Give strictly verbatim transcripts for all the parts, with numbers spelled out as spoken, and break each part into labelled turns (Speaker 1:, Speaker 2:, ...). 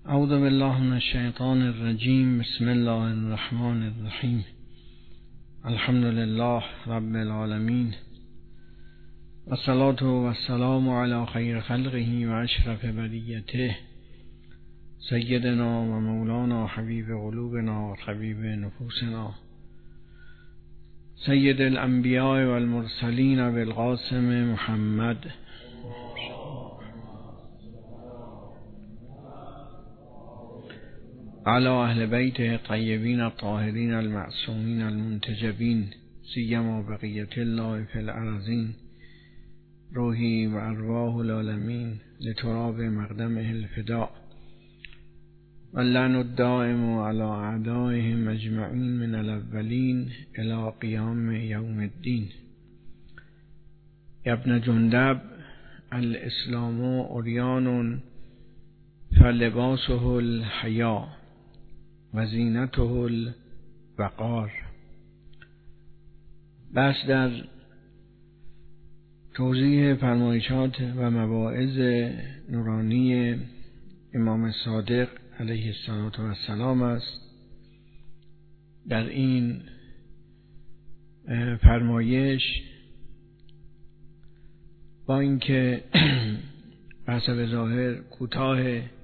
Speaker 1: اعوذ بالله من الشیطان الرجیم. بسم الله الرحمن الرحیم. الحمد لله رب العالمین و الصلاة و السلام علی خیر خلقه و اشرف بریته سیدنا و مولانا حبیب قلوبنا و طبیب نفوسنا سید الانبیاء و المرسلین بالقاسم محمد علی اهل بیت الطیبین الطاهرین المعصومین المنتجبین سیما بقیت الله فی الارضین روحی و ارواح العالمین لتراب مقدمه الفداء واللعن الدائم علی اعدائهم اجمعین من الاولین الی قیام یوم الدین. ابن جندب الاسلام عریان فلباسه الحیا و زینته الوقار. بس در توضیح فرمایشات و مواعظ نورانی امام صادق علیه السلام است. در این فرمایش با اینکه بحث به ظاهر کوتاه،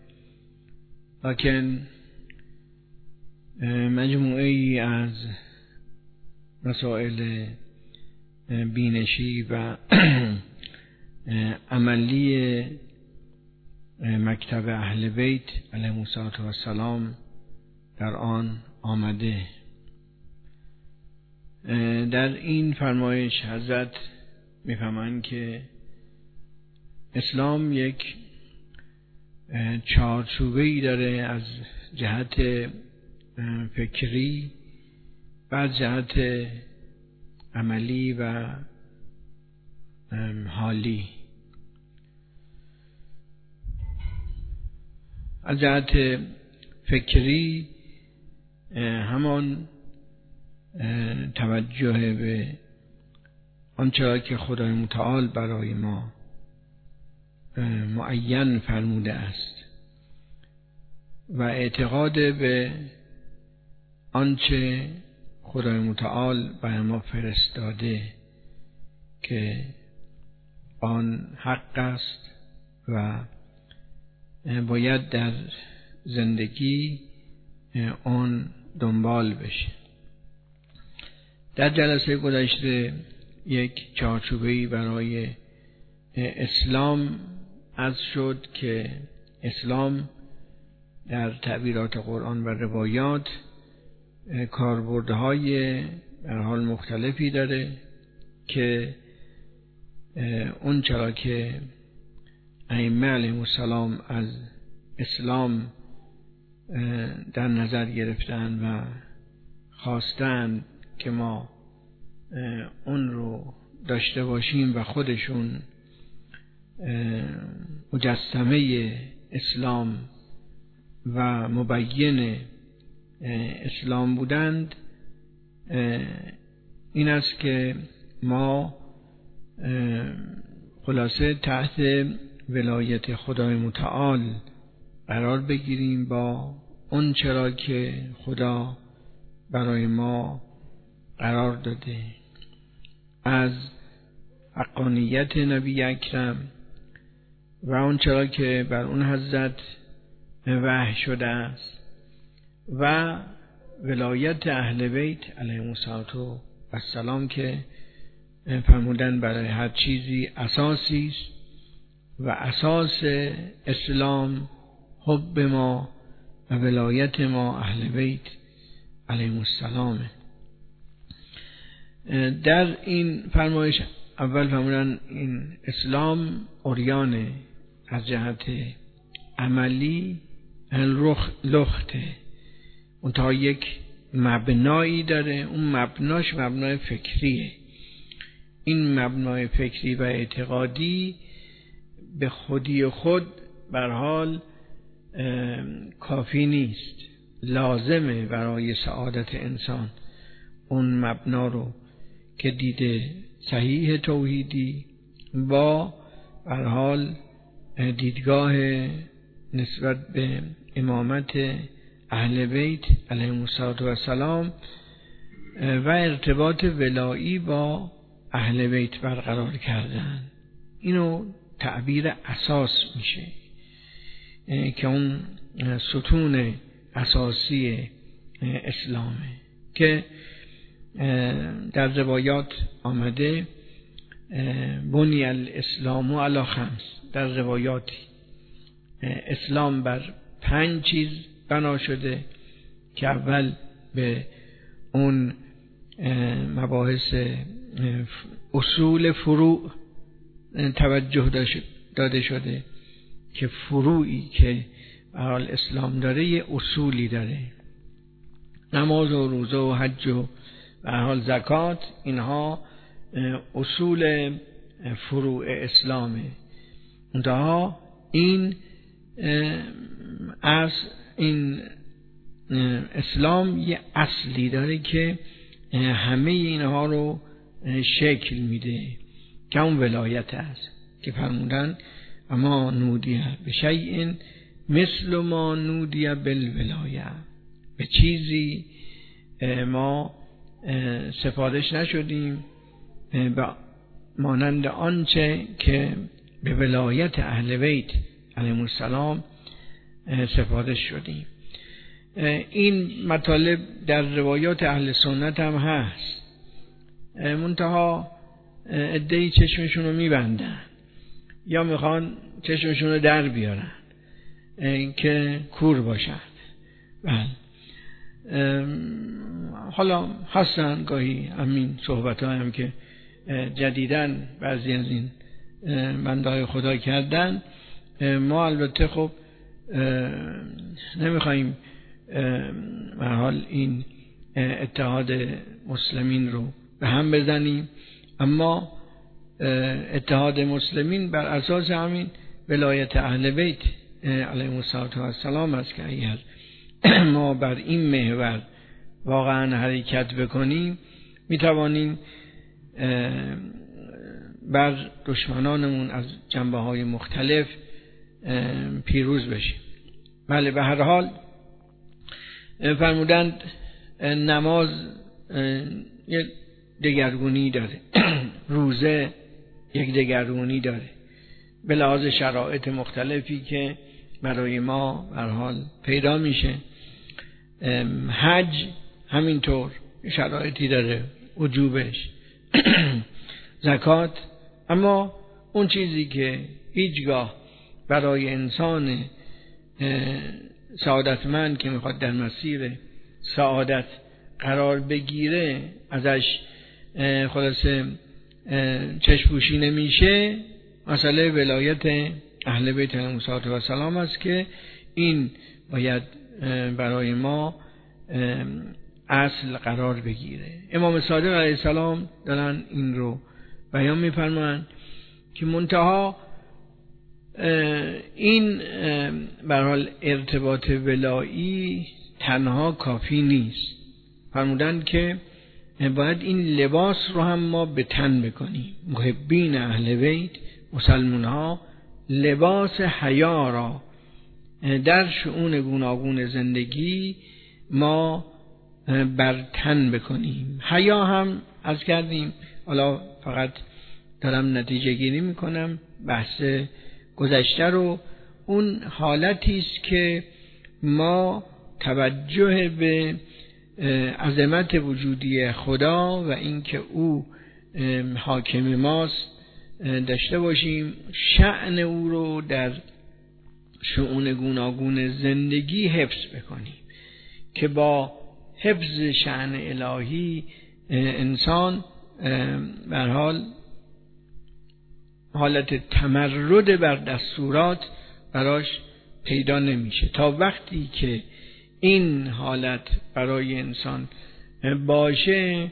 Speaker 1: لکن مجموعه ای از مسائل بینشی و عملی مکتب اهل بیت علیهم السلام در آن آمده. در این فرمایش حضرت میفهمند که اسلام یک چارچوبه‌ای داره از جهت فکری و از جهت عملی و حالی. از جهت فکری همان توجه به آنچه که خدای متعال برای ما معین فرموده است و اعتقاد به آنچه خدای متعال برای ما فرستاده که آن حق است و باید در زندگی آن دنبال بشه. در جلسه گذشته یک چارچوبه‌ای برای اسلام عرض شد که اسلام در تعبیرات قرآن و روایات کاربردهای در حال مختلفی داره که اون چرا که ائمه علیهم السلام از اسلام در نظر گرفتن و خواستن که ما اون رو داشته باشیم و خودشون مجسمه اسلام و مبین اسلام بودند، این است که ما خلاصه تحت ولایت خدای متعال قرار بگیریم با اون چرا که خدا برای ما قرار داده، از حقانیت نبی اکرم و اون چرا که بر اون حضرت وحی شده است و ولایت اهل بیت علیهم السلام که فرمودن برای هر چیزی اساسی است و اساس اسلام حب ما و ولایت ما اهل بیت علیهم السلام. در این فرمایش اول فرمودن این اسلام عریانه، از جهت عملی رخ لخته، اون تا یک مبنایی داره، اون مبناش مبنای فکریه. این مبنای فکری و اعتقادی به خودی خود بر حال کافی نیست، لازمه برای سعادت انسان اون مبنا رو که دیده صحیح توحیدی با بر حال دیدگاه نسبت به امامت اهل بیت علیهم السلام و ارتباط ولایی با اهل بیت برقرار کردن. اینو تعبیر اساس میشه که اون ستون اساسی اسلامه که در روایات آمده بنی الاسلام علی خمس، در روایاتی اسلام بر پنج چیز بنا شده که اول به اون مباحث اصول فروع توجه داده شده که فروعی که برای اسلام داره یه اصولی داره، نماز و روزه و حج و به هر حال زکات، اینها اصول فروع اسلامه. منتها این از این اسلام یه اصلی داره که همه اینها رو شکل میده که اون ولایت است که فرمودن اما نودیه به شیء مثل ما نودیه بالولایه، به چیزی ما سفارش نشدیم به مانند آنچه که به ولایت اهل بیت علیهم السلام سفارش شدیم. این مطالب در روایات اهل سنت هم هست، منتها عده‌ای چشمشون رو میبندن یا میخوان چشمشون رو در بیارن که کور باشن. بله حالا هستن گاهی همین صحبت ها هم که جدیدن بعضی از این بنده های خدا کردن. ما البته خب نمیخواییم به هر حال این اتحاد مسلمین رو به هم بزنیم، اما اتحاد مسلمین بر اساس همین ولایت اهل بیت علیهم السلام است که اگر ما بر این محور واقعا حرکت بکنیم میتوانیم بر دشمنانمون از جنبه های مختلف پیروز بشیم. بله به هر حال فرمودند نماز یک دگرگونی داره، روزه یک دگرگونی داره به لحاظ شرایط مختلفی که برای ما به هر حال پیدا میشه. حج همینطور شرایطی داره وجوبش، زکات. اما اون چیزی که هیچگاه برای انسان سعادتمند که میخواد در مسیر سعادت قرار بگیره ازش خلاصه چشم‌پوشی نمیشه، مسئله ولایت اهل بیت علیهم السلام است که این باید برای ما اصل قرار بگیره. امام صادق علیه السلام دارن این رو بیان میفرمایند که منتها این به هر حال ارتباط ولایی تنها کافی نیست. فرمودند که باید این لباس رو هم ما به تن بکنیم. محبین اهل بیت مسلمان ها لباس حیا را در شؤون گوناگون زندگی ما بر تن بکنیم. حیا هم از کردیم، حالا فقط دارم نتیجه گیری میکنم بحث گذشته رو. اون حالتی است که ما توجه به عظمت وجودی خدا و اینکه او حاکم ماست داشته باشیم، شأن او رو در شؤون گوناگون زندگی حفظ بکنیم که با حفظ شأن الهی انسان به هر حال حالت تمرد بر دستورات براش پیدا نمیشه. تا وقتی که این حالت برای انسان باشه،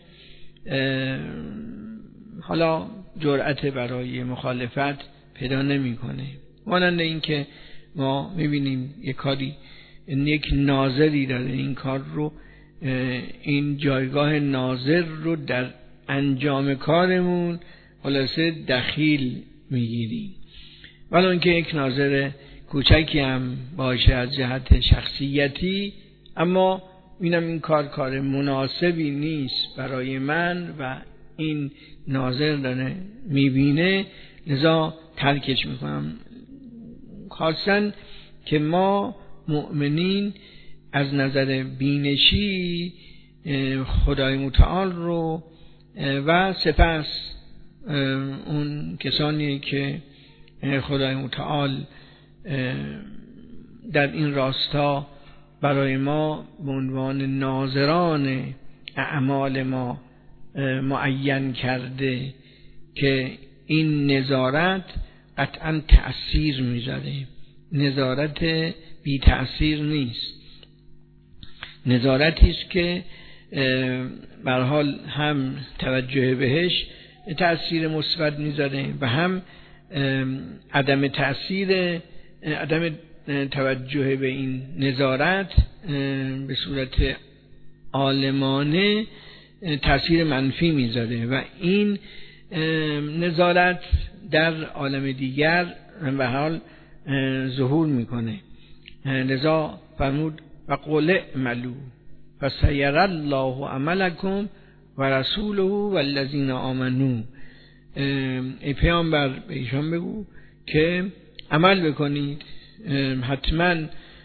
Speaker 1: حالا جرأت برای مخالفت پیدا نمیکنه. مانند این که ما میبینیم یک کاری، یک ناظری داره این کار رو، این جایگاه ناظر رو در انجام کارمون خلاصه دخیل میگیریم، ولی اینکه یک ناظر کوچکی هم باشه از جهت شخصیتی، اما اینم این کار کار مناسبی نیست برای من و این ناظر داره میبینه، لذا ترکش میکنم. خواستن که ما مؤمنین از نظر بینشی خدای متعال رو و سپس اون کسانی که خدای متعال در این راستا برای ما به عنوان ناظران اعمال ما معین کرده که این نظارت قطعا تأثیر میذاره، نظارت بی تأثیر نیست، نظارتی است که به هر حال هم توجه بهش تأثیر مثبت میذاره و هم عدم تأثیر عدم توجه به این نظارت به صورت عالمانه تأثیر منفی میذاره و این نظارت در عالم دیگر به حال ظهور میکنه. لذا فرمود و قل اعملوا فسیری الله عملکم و رسوله والذین آمنوا. ای پیامبر به ایشان بگو که عمل بکنید، حتما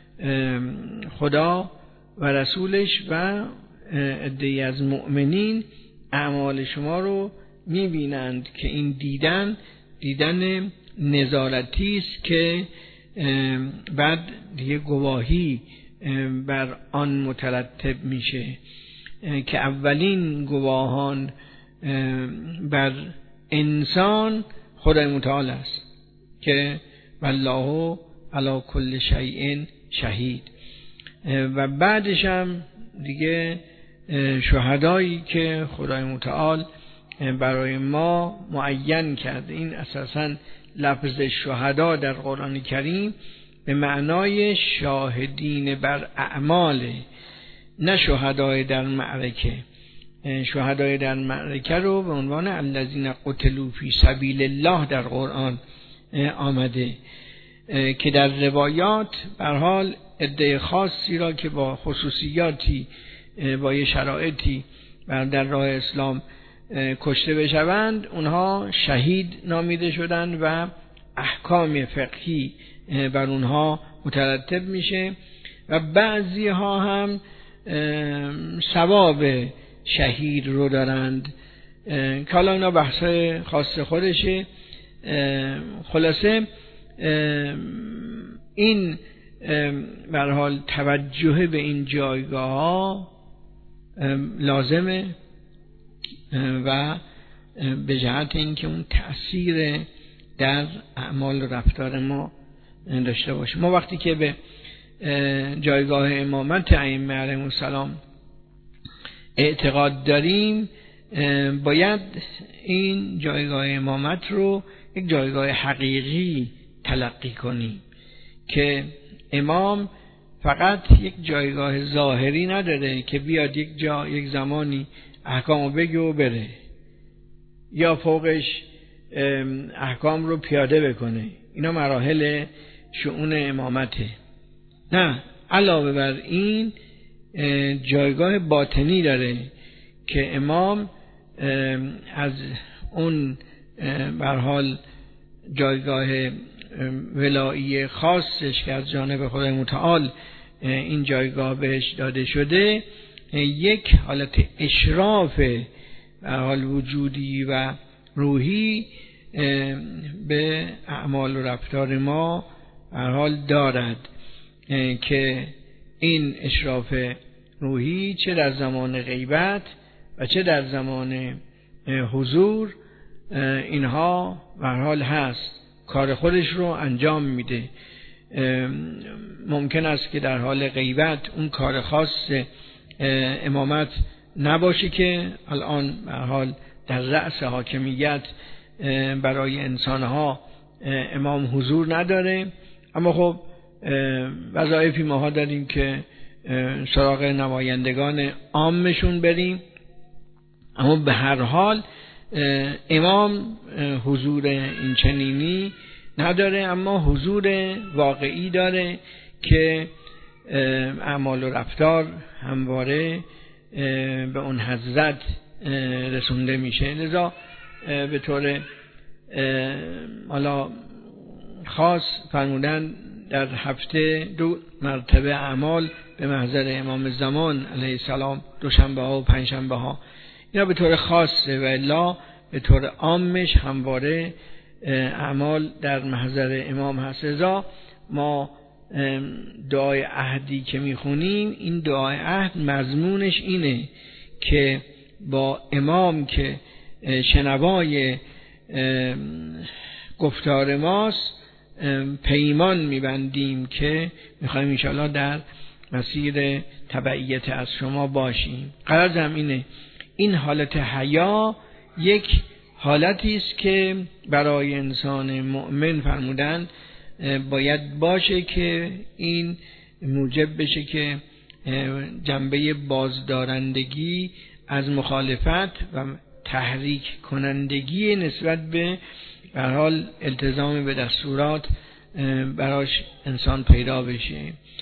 Speaker 1: خدا و رسولش و عده‌ای از مؤمنین اعمال شما رو میبینند که این دیدن دیدن نظارتی است که بعد دیگه گواهی بر آن مترتب میشه که اولین گواهان بر انسان خدای متعال است که والله علی کل شیء شهید، و بعدش هم دیگه شهدایی که خدای متعال برای ما معین کرده. این اساساً لفظ شهدا در قرآن کریم به معنای شاهدین بر اعماله، نه شهدای در معرکه. شهدای در معرکه رو به عنوان الذین قتلوا فی سبیل الله در قرآن آمده که در روایات به هر حال عده خاصی را که با خصوصیاتی با یه شرایطی در راه اسلام کشته بشوند اونها شهید نامیده شدند و احکام فقهی بر اونها مترتب میشه و بعضی ها هم ثواب شهید رو دارند که حالا اینا بحثای خاص خودشه. خلاصه این به هر حال توجه به این جایگاه ها لازمه و به جهت اینکه اون تأثیر در اعمال و رفتار ما داشته باشه. ما وقتی که به جایگاه امامت ائمه علیهم السلام اعتقاد داریم باید این جایگاه امامت رو یک جایگاه حقیقی تلقی کنیم که امام فقط یک جایگاه ظاهری نداره که بیاد یک جا یک زمانی احکامو بگه و بره یا فوقش احکام رو پیاده بکنه. اینا مراحل شؤون امامته. نه، علاوه بر این جایگاه باطنی داره که امام از اون به هر حال جایگاه ولایی خاصش که از جانب خدای متعال این جایگاه بهش داده شده یک حالت اشراف به هر حال وجودی و روحی به اعمال و رفتار ما به هر حال دارد که این اشراف روحی چه در زمان غیبت و چه در زمان حضور اینها به هر حال هست، کار خودش رو انجام میده. ممکن است که در حال غیبت اون کار خاص امامت نباشه که الان به هر حال در رأس حاکمیت برای انسانها امام حضور نداره، اما خب وظایفی ماها داریم که سراغ نمایندگان عامشون بریم. اما به هر حال امام حضور این چنینی نداره، اما حضور واقعی داره که اعمال و رفتار همواره به اون حضرت رسونده میشه. لذا به طور حالا خاص فرمودن در هفته دو مرتبه اعمال به محضر امام زمان علیه السلام، دوشنبه ها و پنجشنبه ها، اینا به طور خاصه، و الا به طور عامش همواره اعمال در محضر امام هست. لذا ما دعای عهدی که میخونیم، این دعای عهد مضمونش اینه که با امام که شنوای گفتار ماست پیمان میبندیم که میخوایم انشاءالله در مسیر تبعیت از شما باشیم. غرض هم اینه، این حالت حیا یک حالتی است که برای انسان مؤمن فرمودن باید باشه که این موجب بشه که جنبه بازدارندگی از مخالفت و تحریک کنندگی نسبت به به هر حال التزام به دستورات براش انسان پیدا بشه.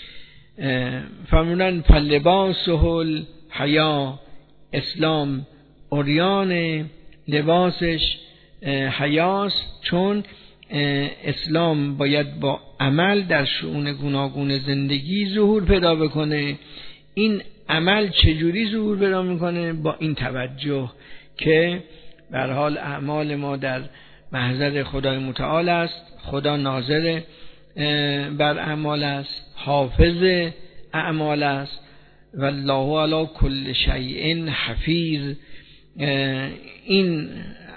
Speaker 1: فرمودن فلباسه حیا، اسلام عریان لباسش حیاست، چون اسلام باید با عمل در شؤون گوناگون زندگی ظهور پیدا بکنه. این عمل چجوری ظهور پیدا میکنه؟ با این توجه که به هر حال اعمال ما در محضر خدای متعال است، خدا ناظر بر اعمال است، حافظ اعمال است، والله علی کل شیء حفیظ. این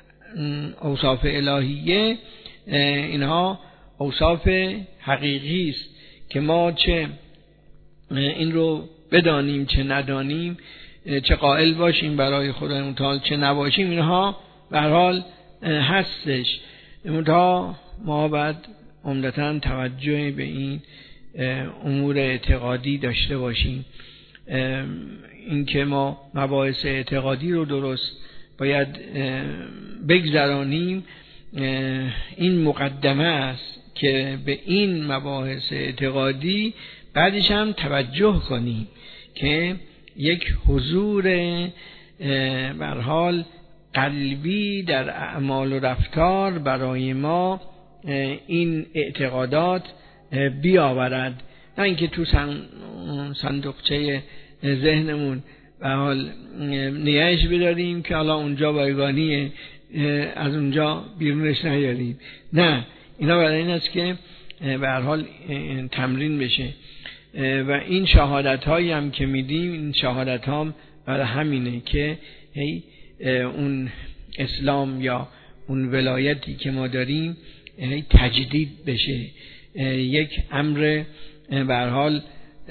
Speaker 1: اوصاف الهیه اینها اوصاف حقیقی است که ما چه این رو بدانیم چه ندانیم، چه قائل باشیم برای خدای متعال چه نباشیم، اینها به هر حال هستش. منتها ما باید عمدتاً توجه به این امور اعتقادی داشته باشیم. این که ما مباحث اعتقادی رو درست باید بگذرانیم، این مقدمه است که به این مباحث اعتقادی بعدش هم توجه کنیم که یک حضور به هر حال قلبی در اعمال و رفتار برای ما این اعتقادات بیاورد، نه اینکه تو صندوقچه ذهنمون به حال نگهش بداریم که حالا اونجا بایگانیه از اونجا بیرونش نیاریم. نه، اینا برای این است که به هر حال تمرین بشه. و این شهادت هایی هم که میدیم، این شهادت هم برای همینه که هی اون اسلام یا اون ولایتی که ما داریم هی تجدید بشه. یک امر به هر حال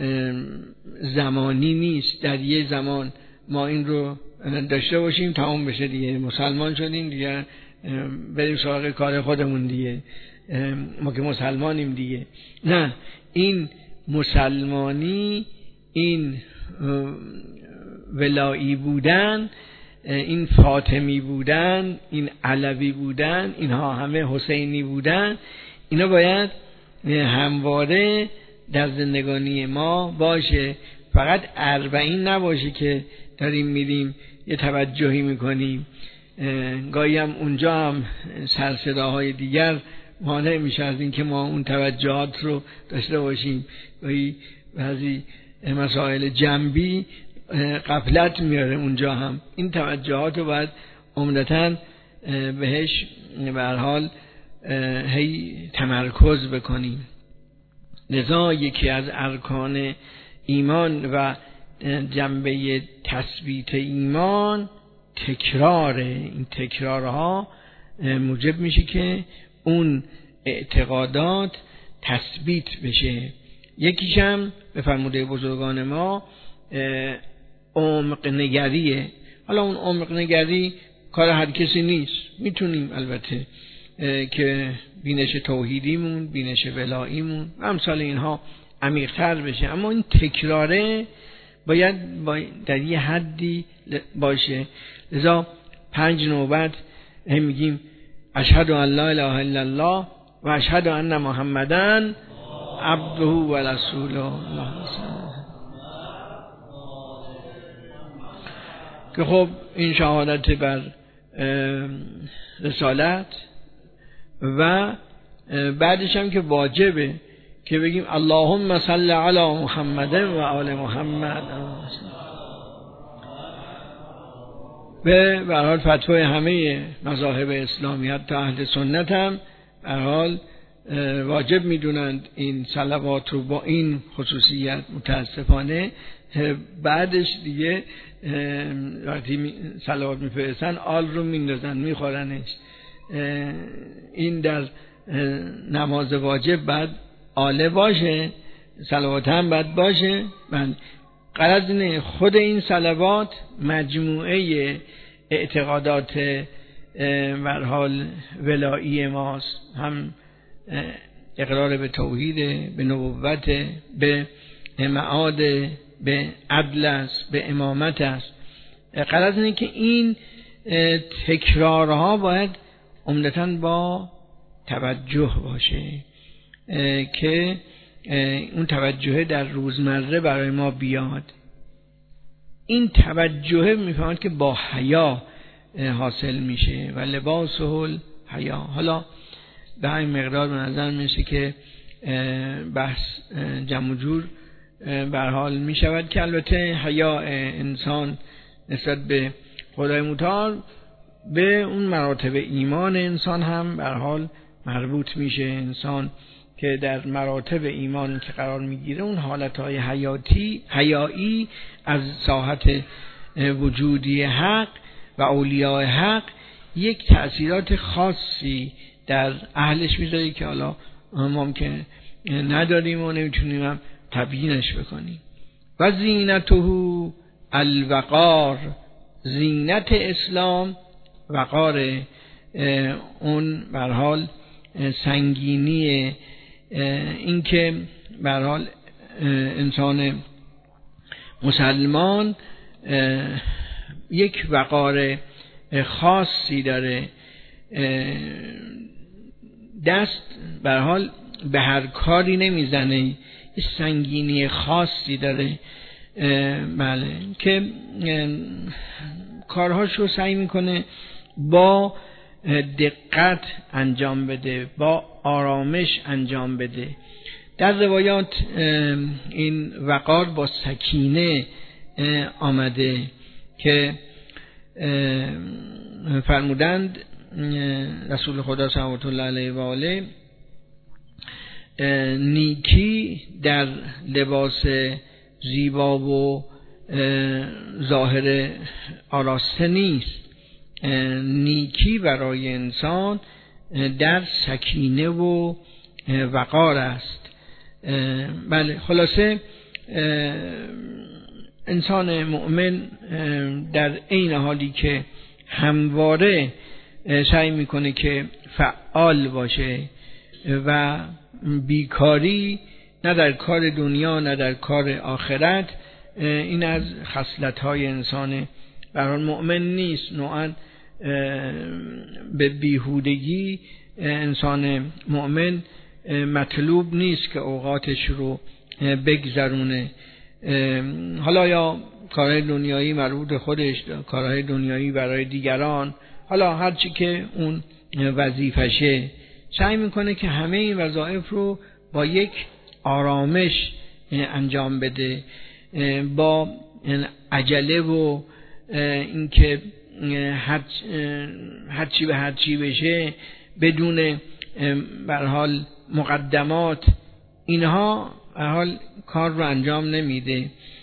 Speaker 1: زمانی نیست، در یه زمان ما این رو داشته باشیم تمام بشه دیگه، مسلمان شدیم دیگه، بریم سراغ کار خودمون دیگه، ما که مسلمانیم دیگه. نه، این مسلمانی، این ولایی بودن، این فاطمی بودن، این علوی بودن، اینها همه حسینی بودن، اینا باید همواره در زندگانی ما باشه. فقط اربعین نباشه که داریم میریم یه توجهی میکنیم، گاهی هم اونجا هم سرصداهای دیگر مانع میشه از این که ما اون توجهات رو داشته باشیم. گاهی بعضی مسائل جنبی غفلت میاره اونجا هم. این توجهات رو باید عمدتاً بهش به هر حال هی تمرکز بکنیم. لذا یکی از ارکان ایمان و جنبه تثبیت ایمان تکراره. این تکرارها موجب میشه که اون اعتقادات تثبیت بشه. یکیش هم به فرموده بزرگان ما عمق نگریه. حالا اون عمق نگری کار هر کسی نیست، میتونیم البته که بینش توحیدیمون، بینش ولاییمون و امثال اینها عمیق‌تر بشه، اما این تکراره باید در یه حدی باشه. لذا پنج نوبت هم میگیم اشهد ان لا اله الا الله و اشهد ان محمدن عبده و رسوله. که خب این شهادت بر رسالت و بعدش هم که واجبه که بگیم اللهم صل علی محمد و آل محمد. به هر حال فتوای همه مذاهب اسلامی حتی اهل سنت هم به هر حال واجب میدونند این صلوات رو با این خصوصیت. متاسفانه بعدش دیگه وقتی صلوات میفرستن آل رو میندازن میخورنش. این در نماز واجب بعد آله باشه، صلوات هم باید باشه. من غرض اینه خود این صلوات مجموعه اعتقادات به هر حال ولایی ماست، هم اقرار به توحید، به نبوت، به معاد، به عدل است، به امامت است. غرض اینه که این تکرارها باید عمدتاً با توجه باشه که اون توجه در روزمره برای ما بیاد. این توجه میفهمد که با حیا حاصل میشه و لباسه الحیا. حالا به همین مقدار به نظر میشه که بحث جمع و جور به هر حال میشود که البته حیا انسان نسبت به خدای متعال به اون مراتب ایمان انسان هم به هر حال مربوط میشه. انسان که در مراتب ایمان که قرار میگیره اون حالتهای حیاتی حیایی از ساحت وجودی حق و اولیاء حق یک تأثیرات خاصی در اهلش میذاره که حالا ممکن نداریم و نمیتونیم هم تبیینش بکنیم. و زینته الوقار، زینت اسلام وقار، اون به هر حال سنگینی، این که به هر حال انسان مسلمان یک وقار خاصی داره، دست به هر حال به هر کاری نمیزنه، یه سنگینی خاصی داره. بله که کارهاشو سعی میکنه با دقت انجام بده، با آرامش انجام بده. در روایات این وقار با سکینه آمده که فرمودند رسول خدا صلوات الله علیه و آله نیکی در لباس زیبا و ظاهر آراسته نیست، نیکی برای انسان در سکینه و وقار است. بله خلاصه انسان مؤمن در عین حالی که همواره سعی میکنه که فعال باشه و بیکاری نه در کار دنیا نه در کار آخرت، این از خصلت‌های انسان برای مؤمن نیست. نوعاً به بیهودگی انسان مؤمن مطلوب نیست که اوقاتش رو بگذرونه. حالا یا کارهای دنیایی مربوط خودش، کارهای دنیایی برای دیگران، حالا هرچی که اون وظیفشه، سعی میکنه که همه این وظایف رو با یک آرامش انجام بده، با عجله و اینکه هر هرچی به هرچی بشه بدون به هر حال مقدمات، اینها به هر حال کار رو انجام نمیده.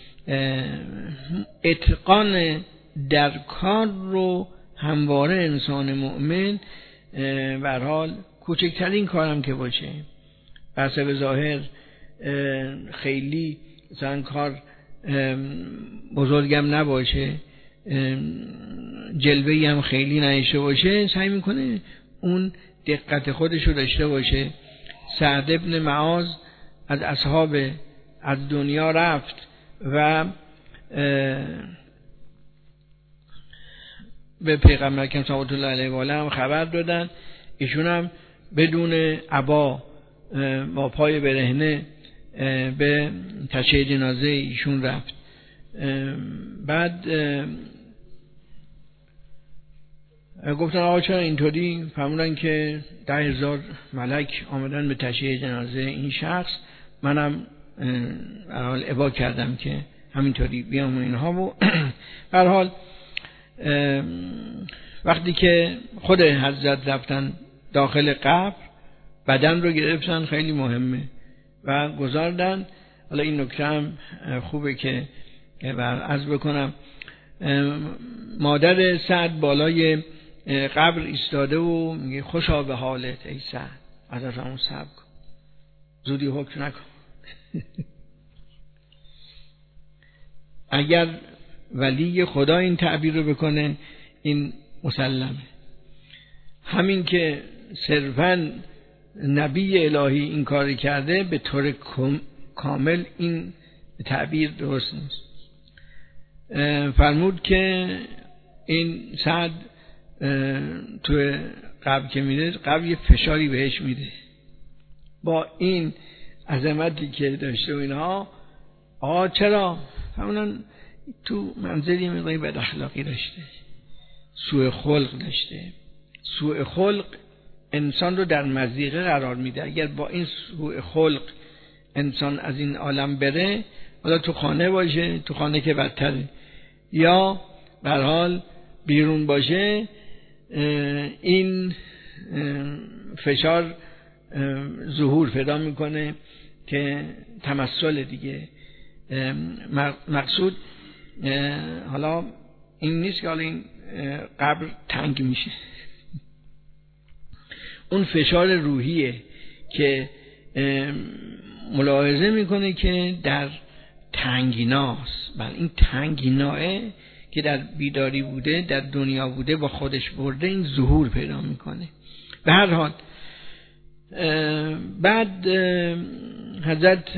Speaker 1: اتقان در کار رو همواره انسان مؤمن به هر حال کوچکترین کارم که باشه، بحث به ظاهر خیلی مثلا کار بزرگم نباشه، جلوه‌ای هم خیلی نشه باشه، سعی میکنه اون دقت خودش رو داشته باشه. سعد ابن معاذ از اصحاب از دنیا رفت و به پیغمبر اکرم صلی الله علیه و آله هم خبر دادن. ایشون هم بدون عبا با پای برهنه به تشییع جنازه ایشون رفت. بعد گفتن آقا چرا اینطوری؟ فرمودن که ده هزار ملک آمدن به تشییع جنازه این شخص، منم در حال ابا کردم که همینطوری بیام و اینها. و به هر حال وقتی که خود حضرت رفتن داخل قبر، بدن رو گرفتن، خیلی مهمه، و گذاردن. حالا این نکته هم خوبه که بر عرض بکنم، مادر سعد بالای قبر ایستاده و میگه خوشا به حالت ای سعد، از همون صبر کن، زودی حکم نکن. اگر ولی خدا این تعبیر رو بکنه این مسلمه. همین که صرفاً نبی الهی این کاری کرده به طور کامل این تعبیر درست نیست. فرمود که این سعد تو قبر که میره، قبر یه فشاری بهش میده با این عظمتی که داشته و اینها. آقا چرا؟ همونن تو منزلی مقداری بد اخلاقی داشته، سوء خلق داشته. سوء خلق انسان رو در مضیقه قرار میده. اگر با این سوء خلق انسان از این عالم بره، حالا تو خانه باشه، تو خانه که بدتره، یا به هر حال بیرون باشه، این فشار ظهور پیدا میکنه که تمثل دیگه. مقصود حالا این نیست که حالا این قبر تنگ میشه، اون فشار روحیه که ملاحظه میکنه که در تنگیناست. بله، این تنگیناه که در بیداری بوده، در دنیا بوده، با خودش برده، این ظهور پیدا میکنه. به هر حال بعد حضرت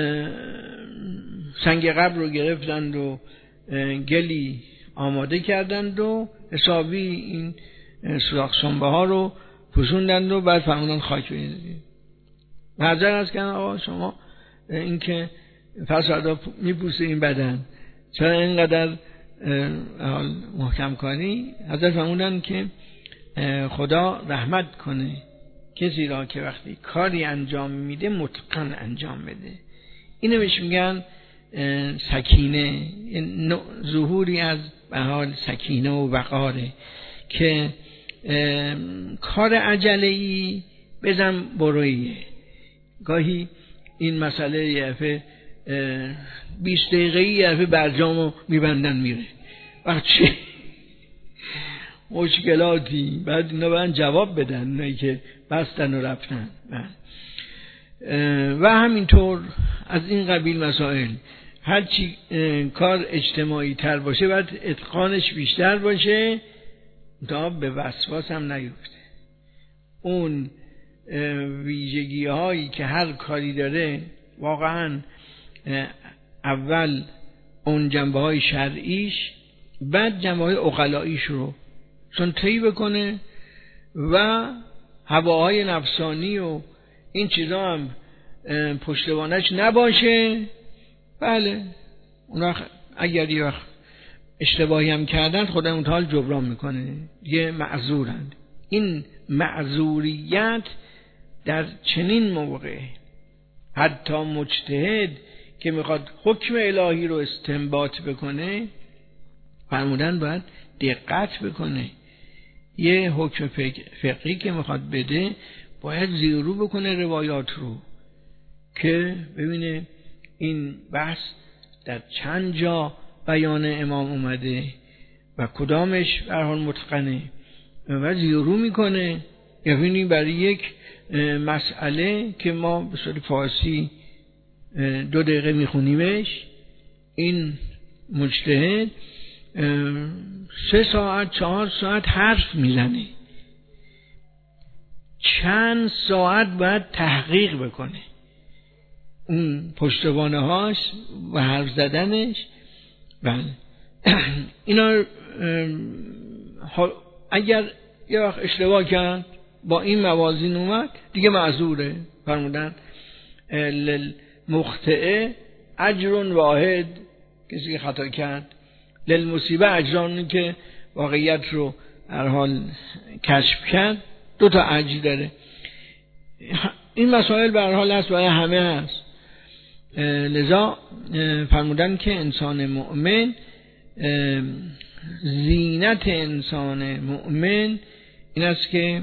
Speaker 1: سنگ قبر رو گرفتند و گلی آماده کردند و حسابی این سوراخ سنبه ها رو پوشوندند و بعد فرمودن خاک بریزید. حضرت از کردن آقا شما این که فردا میپوسه این بدن، چرا اینقدر محکم کنی؟ حضرت فرمودن که خدا رحمت کنه کسی را که وقتی کاری انجام میده متقن انجام بده. اینو بهش میگن سکینه، ظهوری از به حال سکینه و وقاره که کار عجله‌ای بزن برویه. گاهی این مسئله یه دفعه بیست دقیقه‌ای یه دفعه برجامو میبندن میره، وقت چه مشکلاتی، بعد اینا باید جواب بدن، اونایی که بستن و رفتن. و همینطور از این قبیل مسائل. هرچی کار اجتماعی تر باشه باید اتقانش بیشتر باشه تا به وسواس هم نیفته. اون ویژگی هایی که هر کاری داره واقعا اول اون جنبه های شرعیش، بعد جنبه های عقلاییش رو چون طی بکنه و هواهای نفسانی و این چیزا هم پشتوانش نباشه. بله اون وقت اگر یه وقت اشتباهی هم کردن خدا متعال جبران میکنه، یه معذورند. این معذوریت در چنین موقع حتی مجتهد که میخواد حکم الهی رو استنباط بکنه فرمودن باید دقت بکنه. یه حکم فقهی که میخواد بده باید زیرو بکنه روایات رو که ببینه این بحث در چند جا بیان امام اومده و کدامش به هر حال متقنه و زیرو میکنه. یعنی برای یک مسئله که ما به صورت فارسی دو دقیقه میخونیمش، این مجتهد سه ساعت چهار ساعت حرف میزنه، چند ساعت باید تحقیق بکنه اون پشتوانه هاش و حرف زدنش. بله اینا اگر یه وقت اشتباه کرد با این موازین اومد دیگه معذوره. فرمودن للمخطئ اجر واحد، کسی که خطا کرد، للمصیبه اجران، که واقعیت رو هر حال کشف کرد دو تا اجر داره. این مسائل به هر حال هست برای همه هست. لذا فرمودن که انسان مؤمن، زینت انسان مؤمن این است که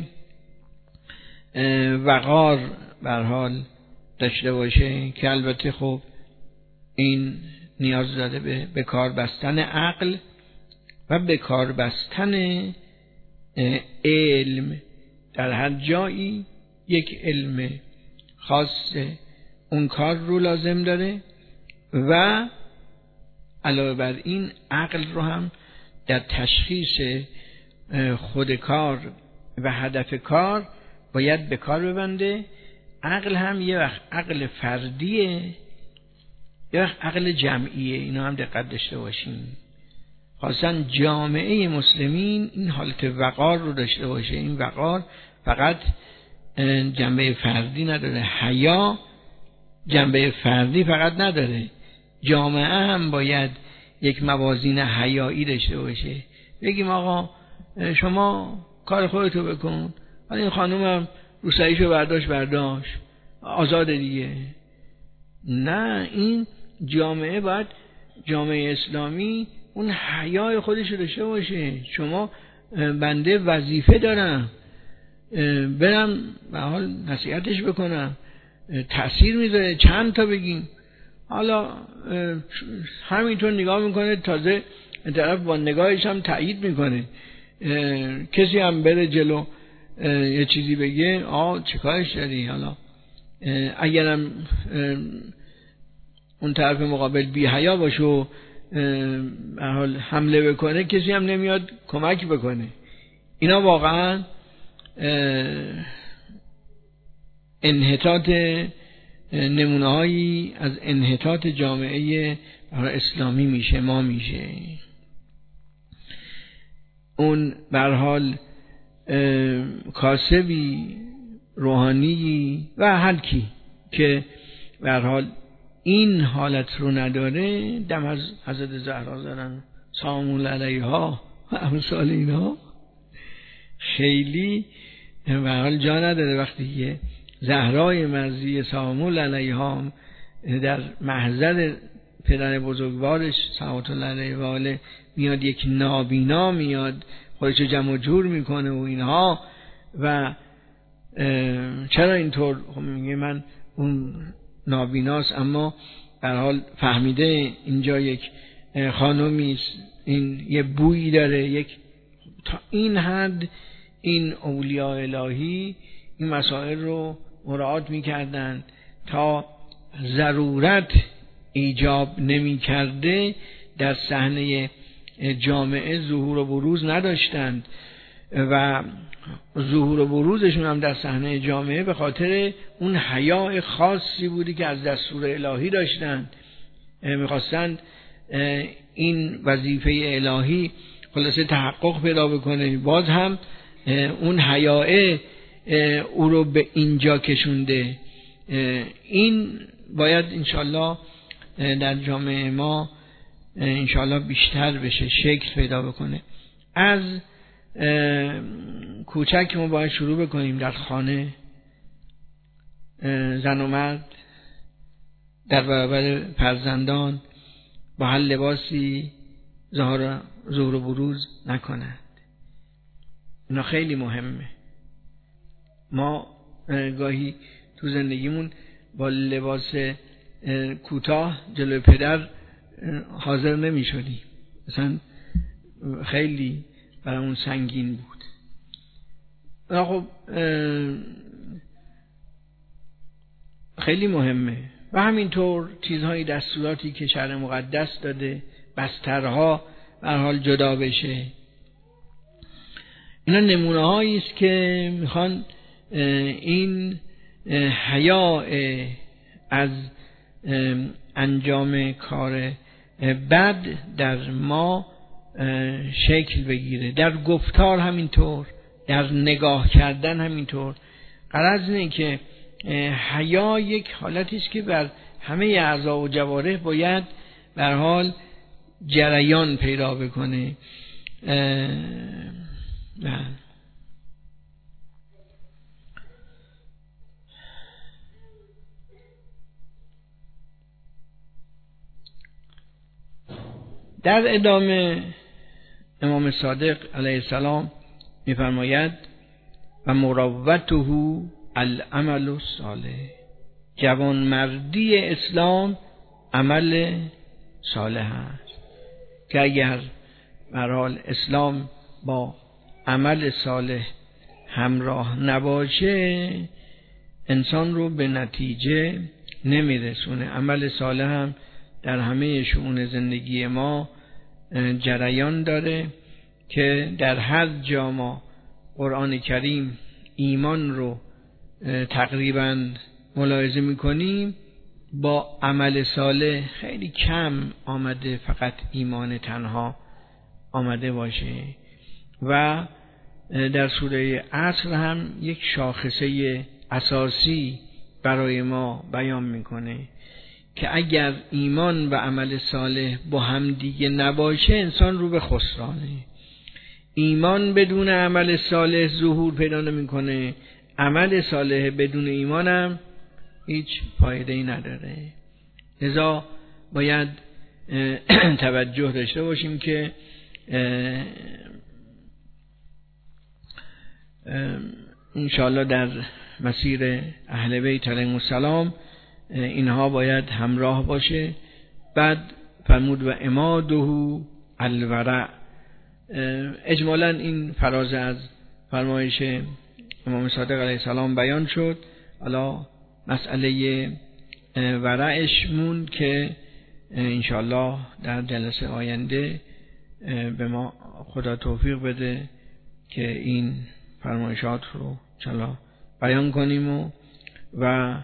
Speaker 1: وقار به هر حال داشته باشه، که البته خب این نیاز داره به به کار بستن عقل و به کار بستن علم. در هر جایی یک علم خاص اون کار رو لازم داره و علاوه بر این عقل رو هم در تشخیص خود کار و هدف کار باید به کار ببنده. عقل هم یه وقت عقل فردیه، یه وقت عقل جمعیه. اینا هم دقت داشته باشین. خاصا جامعه مسلمین این حالت وقار رو داشته باشه. این وقار فقط جنبه فردی نداره، حیا جنبه فردی فقط نداره، جامعه هم باید یک موازین حیایی داشته باشه. بگیم آقا شما کار خودتو بکن، ولی این خانوم هم روسریشو برداشت برداشت آزاد دیگه. نه، این جامعه باید، جامعه اسلامی اون حیای خودشو داشته باشه. شما بنده وظیفه دارم برم به حال نصیحتش بکنم، تأثیر میذاره، چند تا بگیم. حالا همینطور نگاه میکنه، تازه این طرف با نگاهش هم تایید میکنه. کسی هم بره جلو یه چیزی بگه، آه چه کارش داری؟ حالا اگرم اون طرف مقابل بی حیا باشه و به حال حمله بکنه، کسی هم نمیاد کمک بکنه. اینا واقعا انحطاط، نمونه هایی از انحطاط جامعه اسلامی میشه، ما میشه. اون به هر حال کاسبی، روحانی و هر کی که به هر حال این حالت رو نداره، دم از حضرت زهرا زدن سلام علیها و امثال اینا، خیلی به هر حال جا نداره. وقتی که زهرای مرضی سلام علیها در محضر پدر بزرگوارش صلوات الله علیه و آله میاد، یک نابینا میاد خودشو جمع جور میکنه و اینها، و چرا اینطور؟ خب میگه من اون نابیناست، اما به هر حال فهمیده اینجا یک خانومی است، این یه بویی داره، یک تا این حد این اولیاء الهی این مسائل رو مراعات میکردن. تا ضرورت ایجاب نمیکرده در صحنه جامعه ظهور و بروز نداشتند و ظهور و بروزشون هم در صحنه جامعه به خاطر اون حیا خاصی بودی که از دستور الهی داشتند. میخواستند این وظیفه الهی خلاصه تحقق پیدا بکنه. باز هم اون حیا او رو به اینجا کشونده. این باید انشالله در جامعه ما انشالله بیشتر بشه، شکل پیدا بکنه. از کوچک ما باید شروع بکنیم در خانه، زن و مرد در برابر فرزندان با هر لباسی ظهور و بروز نکنند. اینا خیلی مهمه. ما گاهی تو زندگیمون با لباس کوتاه جلوی پدر حاضر نمی شدیم، مثلا خیلی برامون سنگین بود. خب خیلی مهمه. و همینطور چیزهای دستوراتی که شرع مقدس داده، بسترها به هر حال جدا بشه. اینا نمونه هایی است که میخوان این حیا از انجام کار بد در ما شکل بگیره. در گفتار همینطور، در نگاه کردن همینطور. غرض اینه که حیا یک حالتی است که بر همه اعضا و جوارح باید به هر حال جریان پیدا بکنه. در ادامه امام صادق علیه السلام می‌فرماید و مروته العمل الصالح، جوانمردی اسلام عمل صالح است، که اگر به هر حال اسلام با عمل صالح همراه نباشه انسان رو به نتیجه نمیرسونه. عمل صالح هم در همه شؤون زندگی ما جریان داره که در هر جا ما قرآن کریم ایمان رو تقریبا ملاحظه میکنیم با عمل صالح خیلی کم آمده فقط ایمان تنها آمده باشه. و در سوره عصر هم یک شاخصه اساسی برای ما بیان میکنه که اگر ایمان و عمل صالح با هم دیگه نباشه انسان رو به خسرانه. ایمان بدون عمل صالح ظهور پیدا نمیکنه، عمل صالح بدون ایمان هم هیچ فایده‌ای نداره. لذا باید توجه داشته باشیم که انشاءالله در مسیر اهل بیت علیهم السلام اینها باید همراه باشه. بعد فرمود و عماده الورع. اجمالا این فراز از فرمایش امام صادق علیه السلام بیان شد. حالا مسئله ورعش مون که انشاءالله در جلسه آینده به ما خدا توفیق بده که این فرمایشات رو چلا بیان کنیم و, و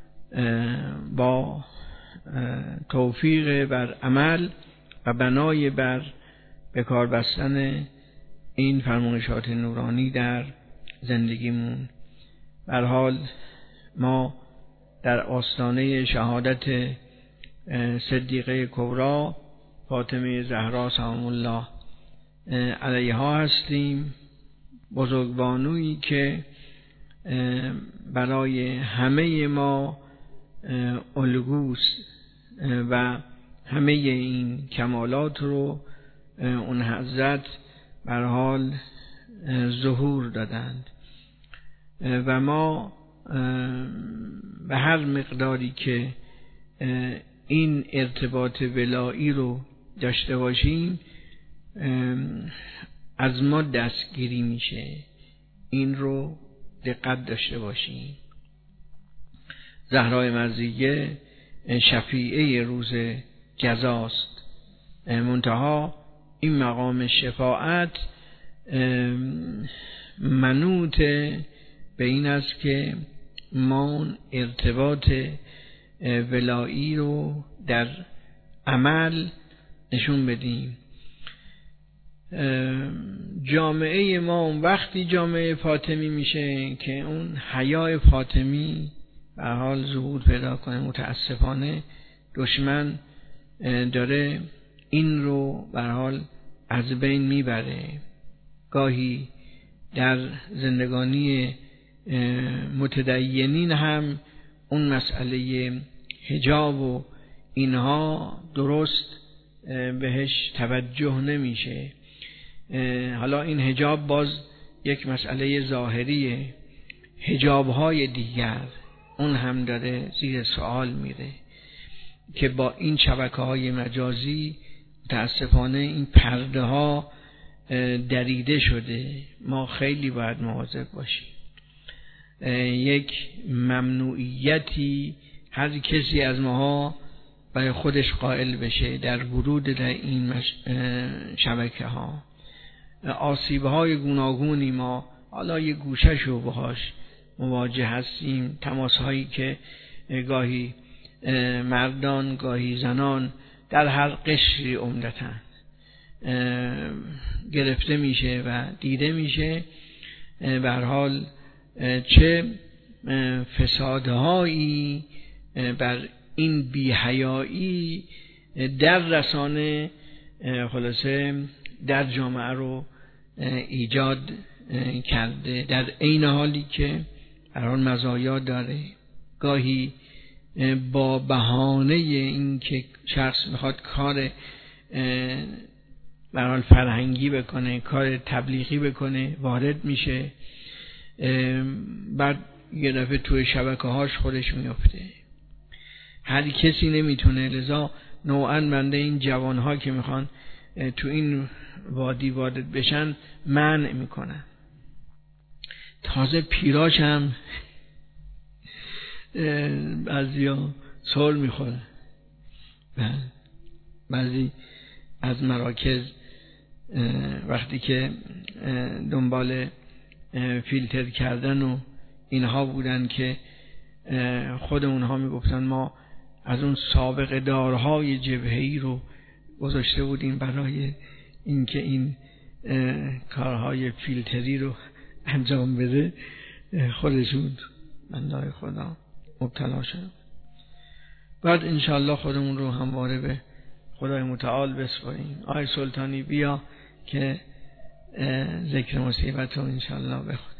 Speaker 1: با توفیق بر عمل و بنای بر بکار بستن این فرمایشات نورانی در زندگیمون. به هر حال ما در آستانه شهادت صدیقه کبری فاطمه زهرا سلام الله علیها هستیم، بزرگبانویی که برای همه ما الگوست و همه این کمالات رو اون حضرت به هر حال ظهور دادند و ما به هر مقداری که این ارتباط ولایی رو داشته باشیم از ما دستگیری میشه. این رو دقت داشته باشیم. زهرای مرضیه شفیعه روز جزاست، منتها این مقام شفاعت منوط به این است که ما ارتباط ولایی رو در عمل نشون بدیم. جامعه ما اون وقتی جامعه فاطمی میشه که اون حیای فاطمی به حال ظهور پیدا کنه. متاسفانه دشمن داره این رو به حال از بین میبره. گاهی در زندگانی متدینین هم اون مسئله حجاب و اینها درست بهش توجه نمیشه. حالا این حجاب باز یک مسئله ظاهریه، حجاب‌های دیگر اون هم داره زیر سوال میره که با این شبکه‌های مجازی متاسفانه این پرده ها دریده شده. ما خیلی باید مواظب باشیم. یک ممنوعیتی هر کسی از ماها برای خودش قائل بشه در ورود در این شبکه ها. آسیب های گوناگونی ما حالا یه گوشه شو باهاش مواجه هستیم. تماس هایی که گاهی مردان گاهی زنان در هر قشری عمدتاً گرفته میشه و دیده میشه، به هر حال چه فسادهایی بر این بی‌حیایی در رسانه خلاصه در جامعه رو ایجاد کرده، در عین حالی که هر حال مزایا داره. گاهی با بهانه این که شخص میخواد کار به هر حال فرهنگی بکنه، کار تبلیغی بکنه، وارد میشه، بعد یه دفعه توی شبکه هاش خودش میفته. هر کسی نمیتونه. لذا نوعا بنده این جوان ها که میخوان تو این وادی وارد بشن منع میکنن. تازه پیراش هم بعضیا سول میخوره. بعضی از مراکز وقتی که دنبال فیلتر کردن و اینها بودن که خود اونها میگفتن ما از اون سابقه دارهای جبهه‌ای رو گذاشته بودیم برای اینکه این کارهای فیلتری رو انجام بده، خودشون بندای خدا مبتلا شد. بعد انشالله خودمون رو همواره به خدای متعال بسپاریم. آی سلطانی بیا که ذکر مصیبت رو انشالله بخونیم.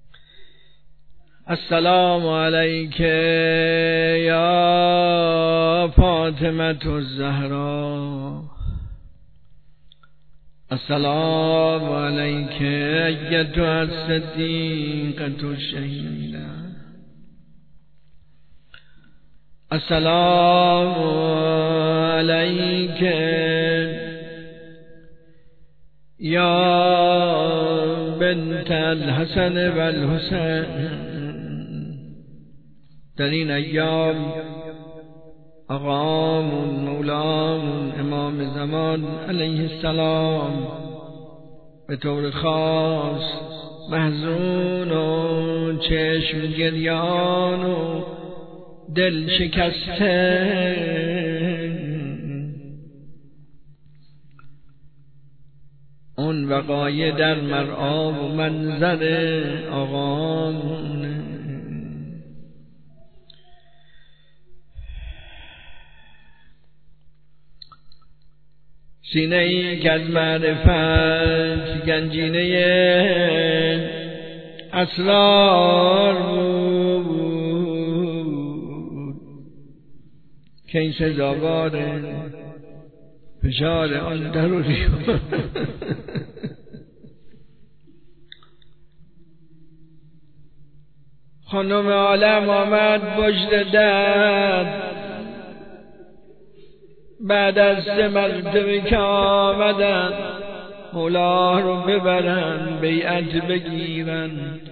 Speaker 1: السلام علیک یا فاطمه الزهرا، السلام علیک ایتها الصدیقة الشهیدة، السلام علیک یا بنت الحسن و الحسین. در این ایام آقامون مولامون امام زمان علیه السلام به طور خاص محزون و چشم گریان و دل شکسته اون وقایع در مرعا و منظر آقامون سینه ای که از معرفت گنجینه اسرار بود، که سزاوار فشار آن ضروری بود. خانم عالم آمد پشت در بعد از سه مرتبه که آمدن مولا رو ببرن بیعت بگیرن،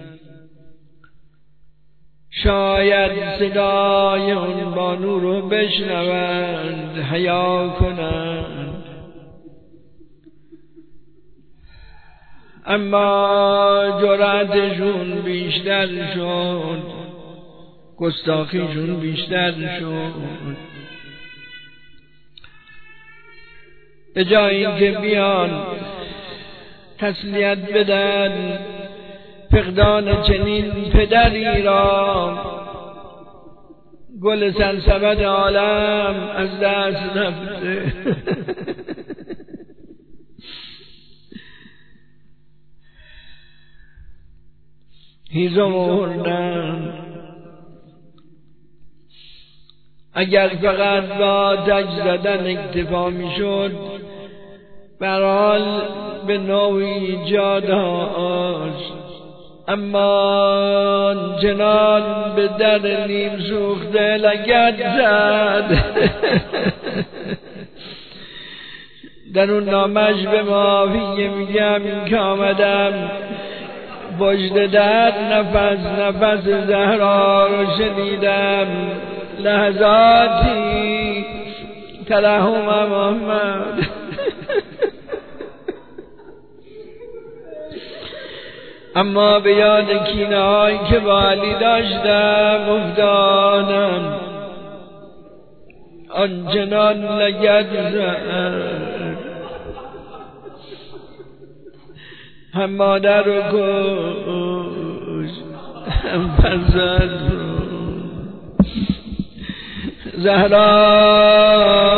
Speaker 1: شاید صدای اون بانو رو بشنوند حیا کنند، اما جرأتشون بیشتر شد، گستاخیشون بیشتر شد. به جای اینکه بیان تسلیت بدن فقدان چنین پدری را، گل سرسبد عالم از دست رفته، هیزم آوردن. اگر فقط با تج زدن اکتفا میشد، برحال به نوعی جادهاش، اما جنان به در نیم سوخته لگد زد. در اون نامش به معافیه میگم که آمدم پشت در نفس نفس زهرا رو شنیدم، لحظاتی ترحم محمد. اما به یاد کینه هایی که با علی داشتم افتادم، آنچنان لگد زد، هم مادر رو کن بزد زهرا